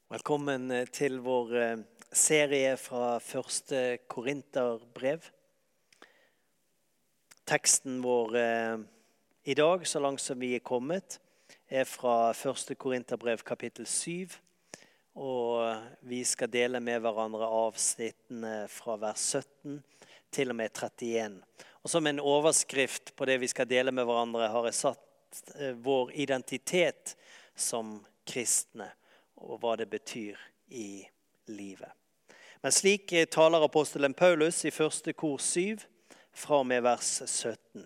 Velkommen til vår serie fra første Korinterbrev. Teksten vår i dag, så langt som vi er kommet, er fra første Korinterbrev kapittel 7. Og vi skal dele med hverandre avsnittene fra vers 17 til og med 31. Og som en overskrift på det vi skal dele med hverandre, har jeg satt vår identitet som kristne, og hva det betyr i livet. Men slik taler apostelen Paulus i første kor 7, fra og med vers 17.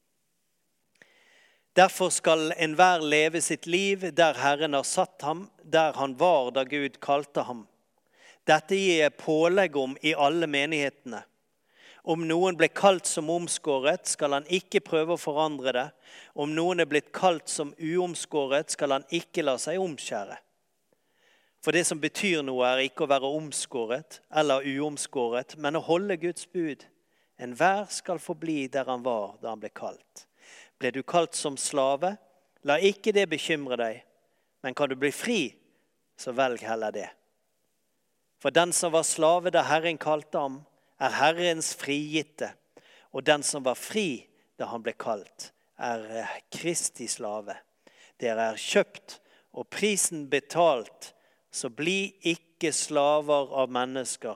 Derfor skal enhver leve sitt liv der Herren har satt ham, der han var da Gud kalte ham. Dette gir jeg pålegg om i alle menighetene. Om noen ble kalt som omskåret, skal han ikke prøve å forandre det. Om noen er blitt kalt som uomskåret, skal han ikke la seg omskjære. For det som betyr noe er ikke å være omskåret eller uomskåret, men å holde Guds bud. Enhver skal forbli der han var da han ble kalt. Ble du kalt som slave, la ikke det bekymre deg, men kan du bli fri, så velg heller det. For den som var slave da Herren kalte ham, er Herrens frigitte, og den som var fri da han ble kalt, er Kristi slave. Dere er kjøpt, og prisen betalt, så bli ikke slaver av mennesker.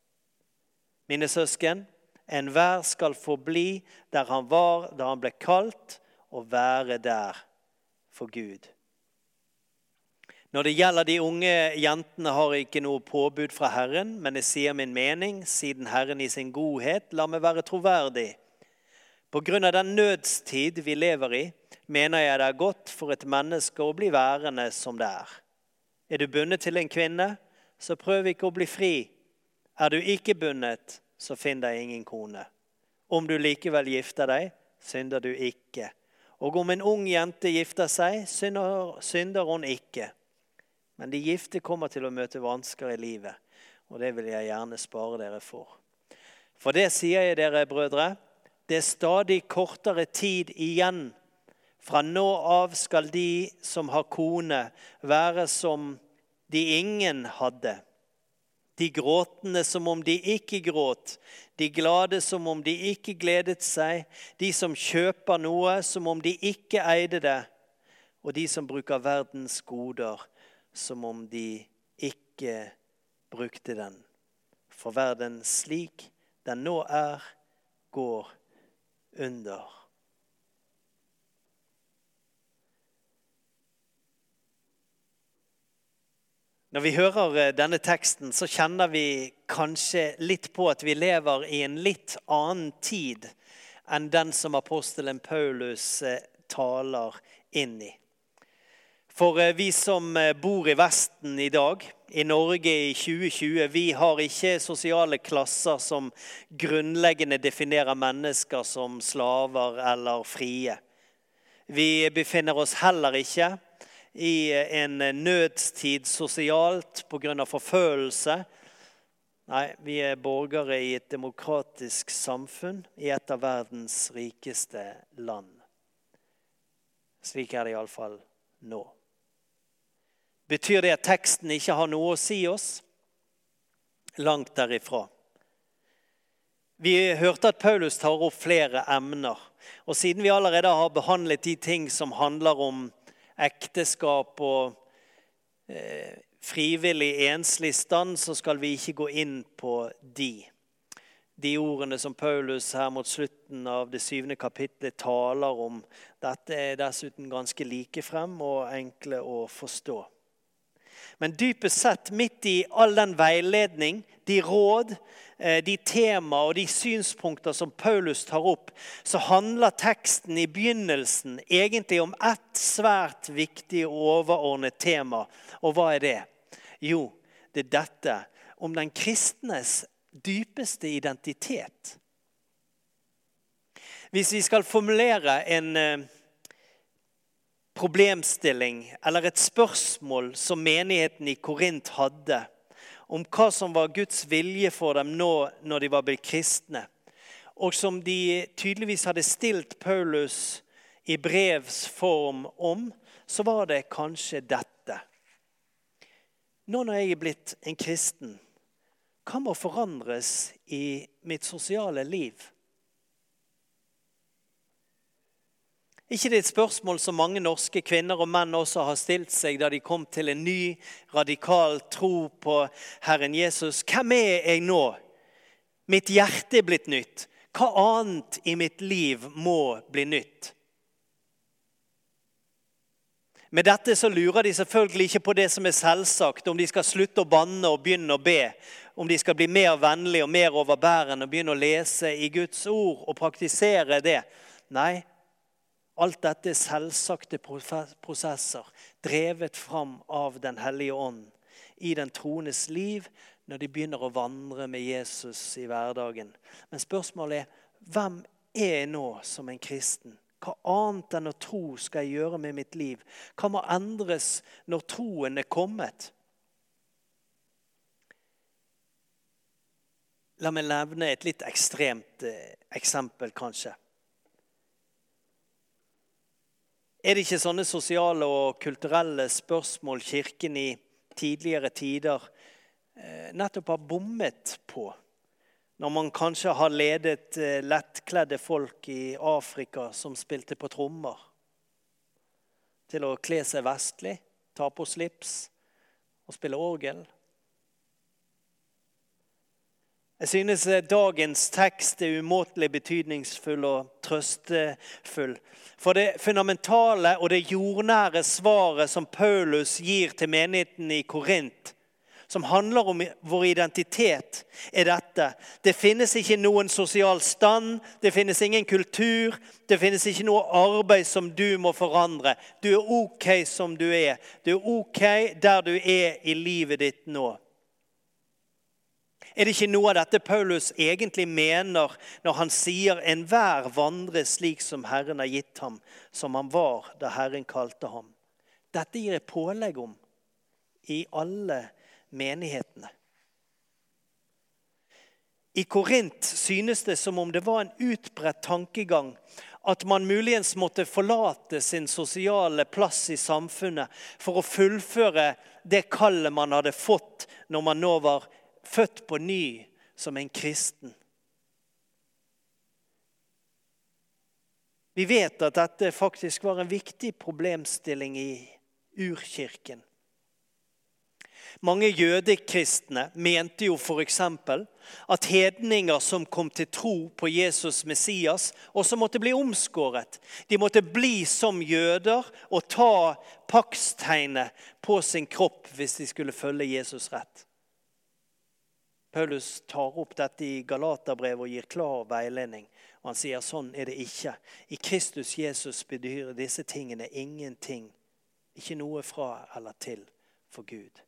Mine søsken, enhver skal forbli der han var da han ble kalt, og være der for Gud. Når det gjelder de unge jentene har jeg ikke noe påbud fra Herren, men jeg sier min mening, siden Herren i sin godhet la meg være troverdig. På grunn av den nødstid vi lever i, mener jeg det er godt for et menneske å bli værende som det er. Er du bundet til en kvinne, så prøv ikke å bli fri. Er du ikke bundet, så finn deg ingen kone. Om du likevel gifter deg, synder du ikke. Og om en ung jente gifter seg, synder hun ikke. Men de gifte kommer til å møte vansker i livet, og det vil jeg gjerne spare dere for. For det sier jeg dere, brødre, det er stadig kortere tid igjen. Fra nå av skal de som har kone være som de ingen hadde. De gråtende som om de ikke gråt. De glade som om de ikke gledet seg. De som kjøper noe som om de ikke eide det. Og de som bruker verdens goder som om de ikke brukte den. For verden slik den nå er, går under. Når vi hører denne teksten, så kjenner vi kanskje litt på at vi lever i en litt annen tid enn den som apostelen Paulus taler inn i. For vi som bor i Vesten i dag, i Norge i 2020, vi har ikke sosiale klasser som grunnleggende definerer mennesker som slaver eller frie. Vi befinner oss heller ikke i en nødstid sosialt på grunn av forfølgelse. Nei, vi er borgere i et demokratisk samfunn i et av verdens rikeste land. Slik er det i alle fall nå. Betyr det at teksten ikke har noe å si oss? Langt derifra. Vi hørte at Paulus tar opp flere emner, og siden vi allerede har behandlet de ting som handler om ekteskap og frivillig enslig stand, så skal vi ikke gå inn på de. De ordene som Paulus her mot slutten av det 7. kapitlet taler om, dette er dessuten ganske likefrem og enkle å forstå. Men dypest sett, midt i all den veiledning, de råd, de tema og de synspunkter som Paulus tar opp, så handler teksten i begynnelsen egentlig om et svært viktig og overordnet tema. Og hva er det? Jo, det er dette om den kristnes dypeste identitet. Hvis vi skal formulere en problemstilling eller et spørsmål som menigheten i Korint hadde om hva som var Guds vilje for dem nå når de var blitt kristne, og som de tydeligvis hadde stilt Paulus i brevs form om, så var det kanskje dette. nå når jeg blitt en kristen, hva må forandres i mitt sosiale liv? Ikke det et spørsmål som mange norske kvinner og menn også har stilt seg da de kom til en ny, radikal tro på Herren Jesus. Hvem er jeg nå? Mitt hjerte er blitt nytt. Hva annet i mitt liv må bli nytt? Med dette så lurer de selvfølgelig ikke på det som er selvsagt, om de skal slutte å banne og begynne å be, om de skal bli mer vennlige og mer overbærende og begynne å lese i Guds ord og praktisere det. Nei, alt dette er selvsagte prosesser, drevet fram av den hellige ånd i den troendes liv når de begynner å vandre med Jesus i hverdagen. Men spørsmålet er, hvem er jeg nå som en kristen? Hva annet enn å tro skal jeg gjøre med mitt liv? Hva må endres når troen er kommet? La meg nevne et litt ekstremt eksempel kanskje. Er det ikke sånne sosiale og kulturelle spørsmål kirken i tidligere tider nettopp har bommet på? Når man kanskje har ledet lettkledde folk i Afrika som spilte på trommer, til å kle seg vestlig, ta på slips og spille orgel. Jeg synes dagens tekst er umåtelig betydningsfull og trøstefull. For det fundamentale og det jordnære svaret som Paulus gir til menigheten i Korint, som handler om vår identitet, er dette. Det finnes ikke noen sosial stand, det finnes ingen kultur, det finnes ikke noe arbeid som du må forandre. Du er ok som du er. Du er ok der du er i livet ditt nå. Er det ikke noe av dette Paulus egentlig mener når han sier enhver vandre slik som Herren har gitt ham, som han var da Herren kalte ham? Dette gir jeg pålegg om i alle menighetene. I Korint synes det som om det var en utbredt tankegang at man muligens måtte forlate sin sosiale plass i samfunnet for å fullføre det kallet man hadde fått når man nå var født på ny som en kristen. Vi vet at dette faktisk var en viktig problemstilling i urkirken. Mange jødekristne mente jo for eksempel at hedninger som kom til tro på Jesus Messias også måtte bli omskåret. De måtte bli som jøder og ta pakstegnet på sin kropp hvis de skulle følge Jesus rett. Paulus tar opp dette i Galaterbrevet og gir klar veiledning. Og han sier sånn er det ikke. I Kristus Jesus betyr disse tingene ingenting. Ikke noe fra eller til for Gud.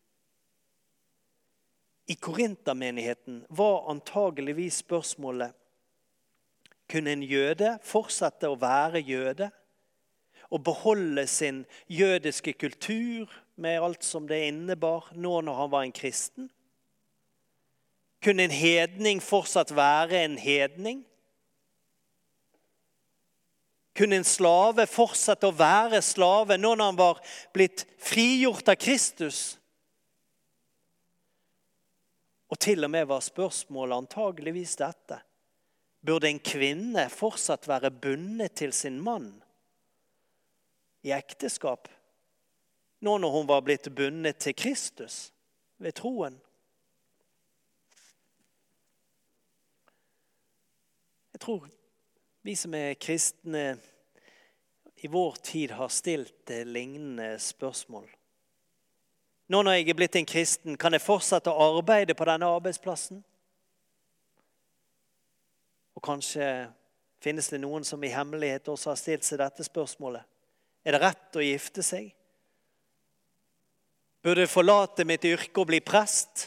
I Korintermenigheten var antageligvis spørsmålet: kunne en jøde fortsette å være jøde og beholde sin jødiske kultur med alt som det innebar nå når han var en kristen? Kunne en hedning fortsatt være en hedning? Kunne en slave fortsette å være slave nå når han var blitt frigjort av Kristus? Og til og med var spørsmålet antageligvis dette: burde en kvinne fortsatt være bundet til sin mann i ekteskap, nå når hun var blitt bundet til Kristus ved troen? Jeg tror vi som er kristne i vår tid har stilt lignende spørsmål. Nå når jeg er blitt en kristen, kan jeg fortsette å arbeide på denne arbeidsplassen? Og kanskje finnes det noen som i hemmelighet også har stilt seg dette spørsmålet. Er det rett å gifte seg? Burde jeg forlate mitt yrke og bli prest?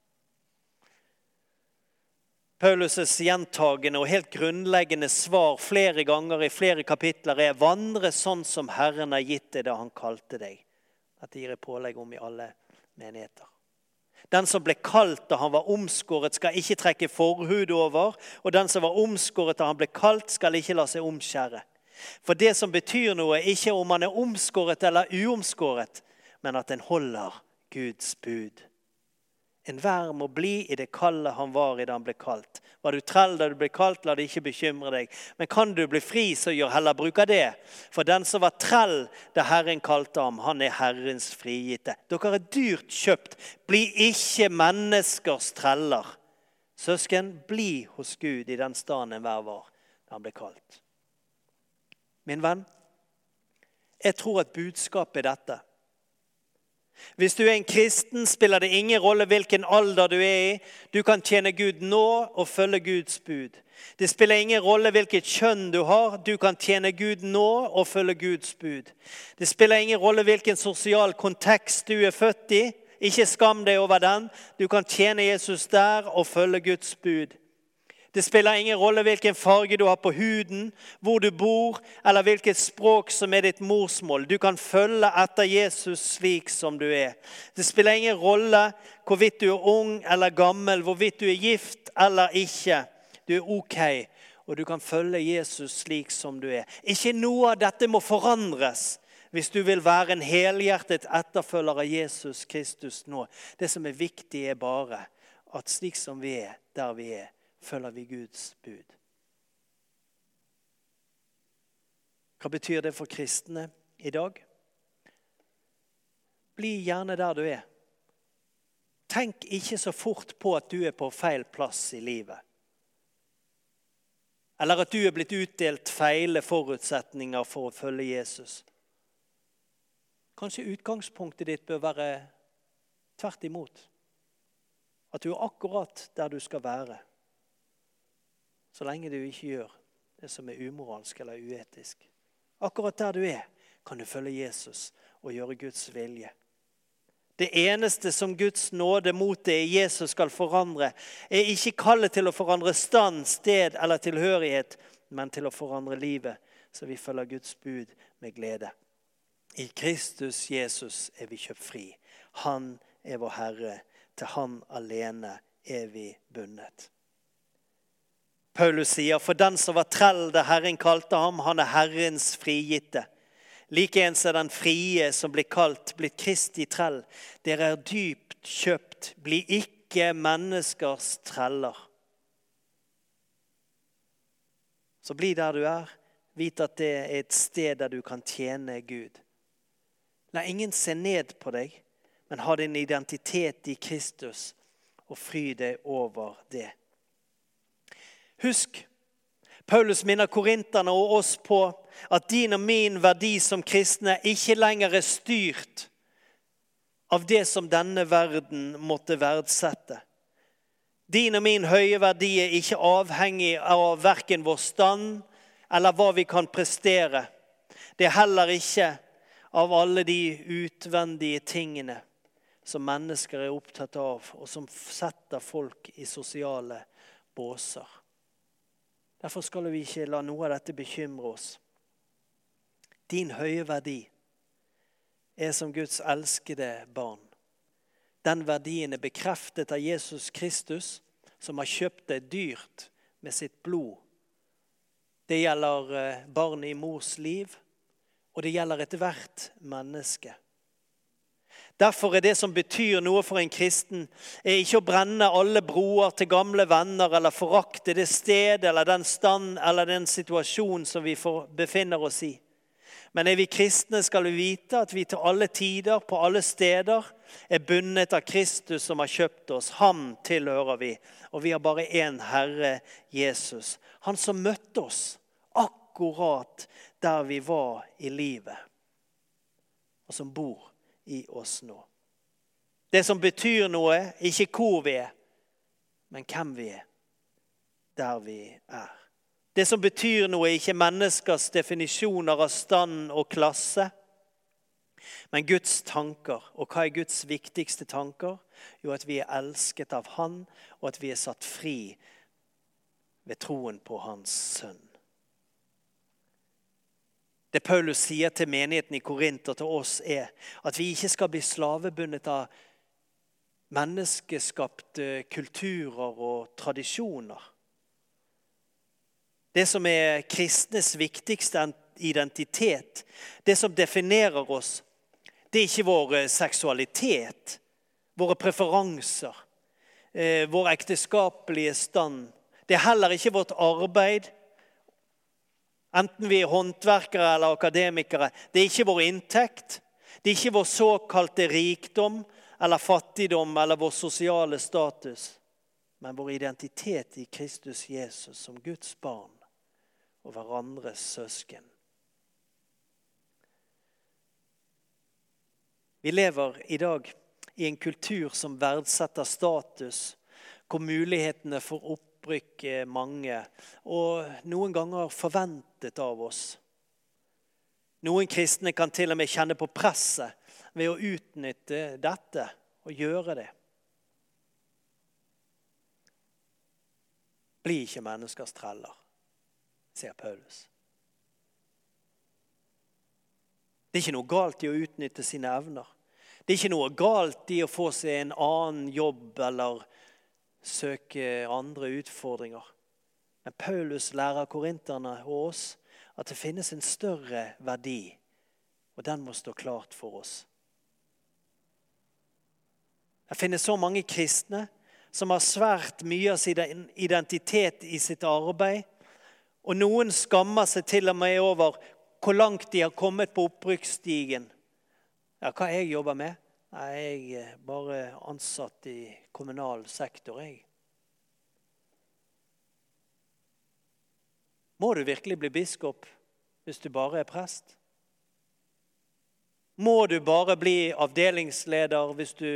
Paulus' gjentagende og helt grunnleggende svar flere ganger i flere kapitler er: vandre sånn som Herren har gitt deg da han kalte deg. Dette gir jeg pålegg om i alle menigheter. Den som ble kalt da han var omskåret skal ikke trekke forhud over, og den som var omskåret da han ble kalt skal ikke la seg omskjære. For det som betyr noe er ikke om man er omskåret eller uomskåret, men at en holder Guds bud. Enhver må bli i det kallet han var i da han ble kalt. Var du trell da du ble kalt, la det ikke bekymre deg. Men kan du bli fri, så gjør heller bruk av det. For den som var trell da Herren kalte ham, han er Herrens frigitte. Dere er dyrt kjøpt. Bli ikke menneskers treller. Søsken, bli hos Gud i den staden enhver var da han ble kalt. Min venn, jeg tror at budskapet er dette. Hvis du er en kristen, spiller det ingen rolle hvilken alder du er i. Du kan tjene Gud nå og følge Guds bud. Det spiller ingen rolle hvilket kjønn du har. Du kan tjene Gud nå og følge Guds bud. Det spiller ingen rolle hvilken sosial kontekst du er født i. Ikke skam deg over den. Du kan tjene Jesus der og følge Guds bud. Det spiller ingen rolle hvilken farge du har på huden, hvor du bor, eller hvilket språk som er ditt morsmål. Du kan følge etter Jesus slik som du er. Det spiller ingen rolle hvorvidt du er ung eller gammel, hvorvidt du er gift eller ikke. Du er ok, og du kan følge Jesus slik som du er. Ikke noe av dette må forandres hvis du vil være en helhjertet etterfølger av Jesus Kristus nå. Det som er viktig er bare at slik som vi er, der vi er, følger vi Guds bud. Hva betyr det for kristne i dag? Bli gjerne der du er. Tenk ikke så fort på at du er på feil plass i livet. Eller at du er blitt utdelt feile forutsetninger for å følge Jesus. Kanskje utgangspunktet ditt bør være tvert imot. At du er akkurat der du skal være. Så lenge du ikke gjør det som er umoralsk eller uetisk. Akkurat der du er, kan du følge Jesus og gjøre Guds vilje. Det eneste som Guds nåde mot det Jesus skal forandre, er ikke kallet til å forandre stand, sted eller tilhørighet, men til å forandre livet, så vi følger Guds bud med glede. I Kristus Jesus er vi kjøpt fri. Han er vår Herre. Til han alene er vi bundet. Paulus sier, for den som var trell da Herren kalte ham, han er Herrens frigitte. Likeens er den frie som blir kalt, blitt Kristi trell. Dere er dypt kjøpt, bli ikke menneskers treller. Så bli der du er, vit at det er et sted der du kan tjene Gud. La ingen se ned på deg, men ha din identitet i Kristus, og fry deg over det. Husk, Paulus minner korinterne og oss på at din og min verdi som kristne ikke lenger er styrt av det som denne verden måtte verdsette. Din og min høye verdi er ikke avhengig av hverken vår stand eller hva vi kan prestere. Det er heller ikke av alle de utvendige tingene som mennesker er opptatt av og som setter folk i sosiale båser. Derfor skal vi ikke la noe av dette bekymre oss. Din høye verdi er som Guds elskede barn. Den verdien er bekreftet av Jesus Kristus, som har kjøpt deg dyrt med sitt blod. Det gjelder barn i mors liv, og det gjelder ethvert menneske. Derfor er det som betyr noe for en kristen, er ikke å brenne alle broer til gamle venner, eller forakte det sted, eller den stand, eller den situasjon som vi befinner oss i. Men er vi kristne, skal vi vite at vi til alle tider, på alle steder, er bundet av Kristus som har kjøpt oss. Ham tilhører vi, og vi har bare en Herre, Jesus. Han som møtte oss akkurat der vi var i livet, og som bor i oss nå. Det som betyr noe, ikke hvor vi er, men hvem vi er, der vi er. Det som betyr noe, ikke menneskers definisjoner av stand og klasse, men Guds tanker. Og hva er Guds viktigste tanker? Jo, at vi er elsket av Han, og at vi er satt fri ved troen på Hans sønn. Det Paulus sier til menigheten i Korint og til oss er at vi ikke skal bli slavebundet av menneskeskapte kulturer og tradisjoner. Det som er kristnes viktigste identitet, det som definerer oss, det er ikke vår seksualitet våre preferanser, vår ekteskapelige stand. Det er heller ikke vårt arbeid, enten vi er håndverkere eller akademikere. Det er ikke vår inntekt, det er ikke vår såkalte rikdom eller fattigdom eller vår sosiale status, men vår identitet i Kristus Jesus som Guds barn og hverandres søsken. Vi lever i dag i en kultur som verdsetter status, hvor mulighetene for opprykk er mange, og noen ganger forventet av oss. Noen kristne kan til og med kjenne på presset ved å utnytte dette og gjøre det. Bli ikke menneskers treller, sier Paulus. Det er ikke noe galt i å utnytte sine evner. Det er ikke noe galt i å få seg en annen jobb eller søke andre utfordringer. Men Paulus lærer korinterne og oss at det finnes en større verdi, og den må stå klart for oss. Det finnes så mange kristne som har svært mye av sin identitet i sitt arbeid, og noen skammer seg til og med over hvor langt de har kommet på opprykksstigen. Ja, hva jeg jobber med? Nei, jeg er bare ansatt i kommunal sektor, jeg. Må du virkelig bli biskop hvis du bare er prest? Må du bare bli avdelingsleder hvis du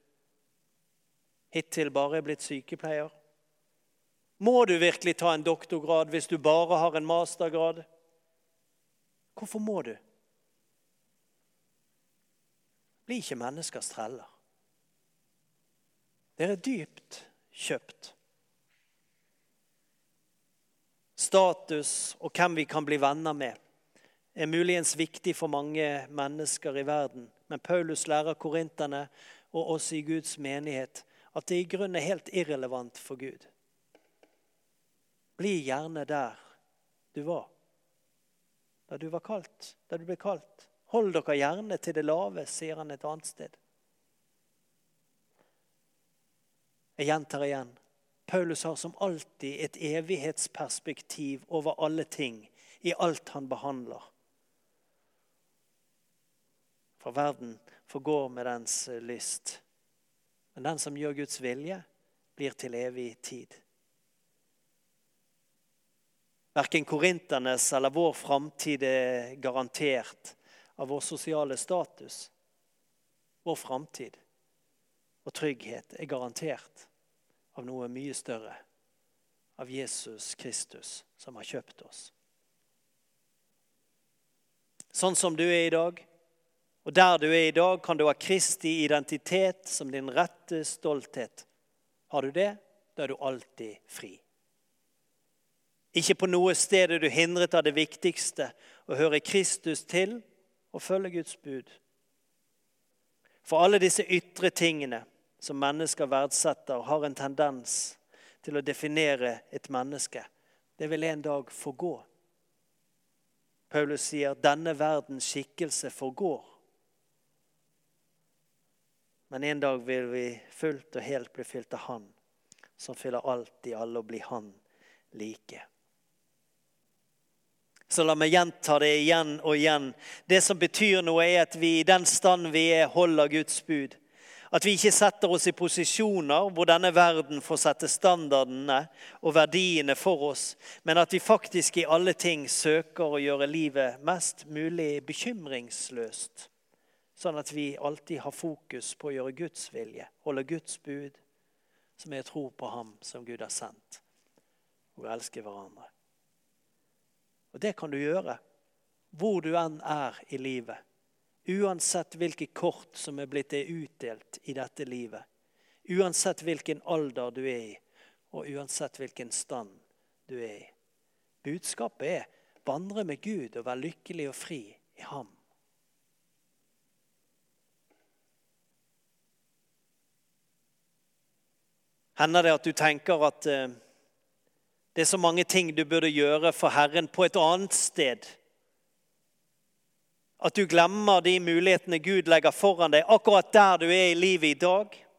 hittil bare er blitt sykepleier? Må du virkelig ta en doktorgrad hvis du bare har en mastergrad? Hvorfor må du? Bli ikke menneskers treller. Dere er dypt kjøpt. Status og hvem vi kan bli venner med er muligens viktig for mange mennesker i verden, men Paulus lærer korinterne og oss i Guds menighet at det i grunnen er helt irrelevant for Gud. Bli gjerne der du var. Da du var kalt, da du ble kalt. Hold dere gjerne til det lave, sier han et annet sted. Jeg gjentar igjen. Paulus har som alltid et evighetsperspektiv over alle ting, i alt han behandler. For verden forgår med dens lyst. Men den som gjør Guds vilje, blir til evig tid. Hverken korinternes eller vår framtid er garantert av vår sosiale status. Vår framtid og trygghet er garantert av noe mye større, av Jesus Kristus som har kjøpt oss. Sånn som du er i dag, og der du er i dag, kan du ha Kristi identitet som din rette stolthet. Har du det, da er du alltid fri. Ikke på noe sted er du hindret av det viktigste, å høre Kristus til og følge Guds bud. For alle disse ytre tingene som mennesker verdsetter, har en tendens til å definere et menneske. Det vil en dag forgå. Paulus sier, denne verdens skikkelse forgår. Men en dag vil vi fullt og helt bli fylt av Han, som fyller alt i alle og blir Han like. Så la meg gjenta det igjen og igjen. Det som betyr noe er at vi i den stand vi er holder Guds bud. At vi ikke setter oss i posisjoner hvor denne verden får sette standardene og verdiene for oss, men at vi faktisk i alle ting søker å gjøre livet mest mulig bekymringsløst. Sånn at vi alltid har fokus på å gjøre Guds vilje, holde Guds bud, som er tro på Ham som Gud har sendt, og elske hverandre. Og det kan du gjøre hvor du enn er i livet, uansett hvilke kort som er blitt deg utdelt i dette livet, uansett hvilken alder du er i, og uansett hvilken stand du er i. Budskapet er vandre med Gud og være lykkelig og fri i Ham. Hender det at du tenker at det er så mange ting du burde gjøre for Herren på et annet sted? At du glemmer de mulighetene Gud legger foran deg akkurat der du er i livet i dag?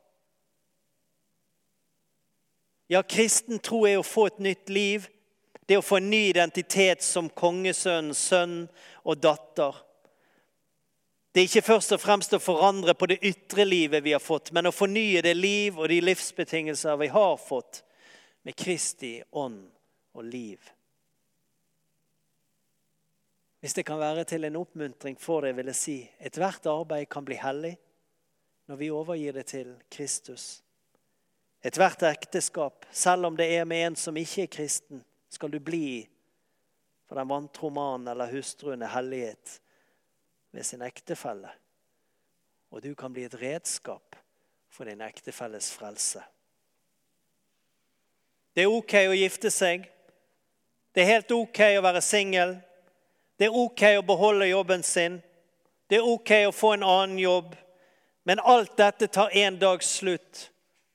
Ja, kristen tro å få et nytt liv. Det å få en ny identitet som kongesønn, sønn og datter. Det er ikke først og fremst å forandre på det ytre livet vi har fått, men å fornye det liv og de livsbetingelser vi har fått med Kristi ånd og liv. Hvis det kan være til en oppmuntring for det, vil jeg si, ethvert arbeid kan bli hellig når vi overgir det til Kristus. Ethvert ekteskap, selv om det er med en som ikke er kristen, skal du bli for den vantro mannen eller hustruen er hellighet ved sin ektefelle. Og du kan bli et redskap for din ektefelles frelse. Det er ok å gifte seg. Det er helt ok å være singel. Det er ok å beholde jobben sin. Det er ok å få en annen jobb. Men alt dette tar en dag slutt.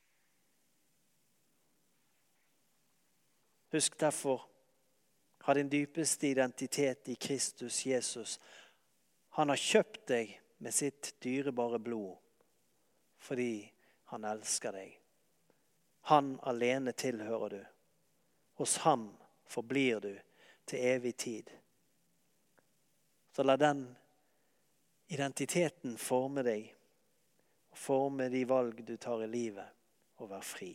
Husk derfor, ha din dypeste identitet i Kristus Jesus. Han har kjøpt deg med sitt dyrebare blod, fordi han elsker deg. Han alene tilhører du. Hos ham forblir du til evig tid. Så la den identiteten forme deg, og forme de valg du tar i livet, og vær fri.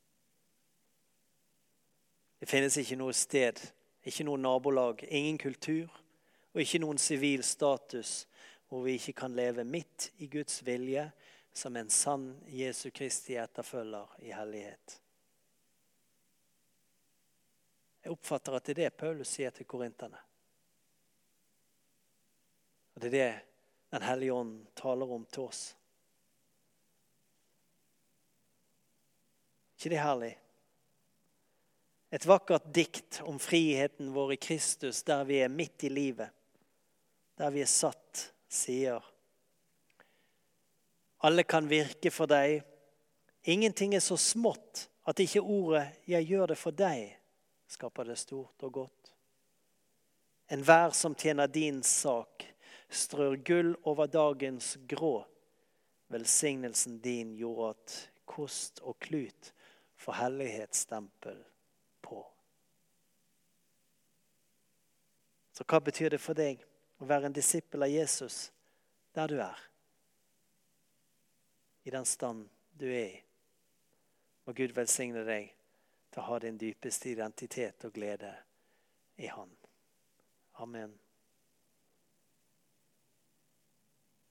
Det finnes ikke noe sted, ikke noe nabolag, ingen kultur og ikke noen sivil status hvor vi ikke kan leve midt i Guds vilje som en sann Jesu Kristi etterfølger i hellighet. Jeg oppfatter at det er det Paulus sier til korinterne. Og det er det Den hellige ånd taler om til oss. Ikke det herlig? Et vakkert dikt om friheten vår i Kristus, der vi er midt i livet, der vi er satt, sier: Alle kan virke for deg. Ingenting er så smått at ikke ordet 'jeg gjør det for deg' skaper det stort og godt. Enhver som tjener din sak, strør gull over dagens grå. Velsignelsen din gjorde at kost og klut får hellighetsstempel på. Så hva betyr det for deg å være en disippel av Jesus der du er? I den stand du er i. Må Gud velsigne deg til å ha din dypeste identitet og glede i Han. Amen.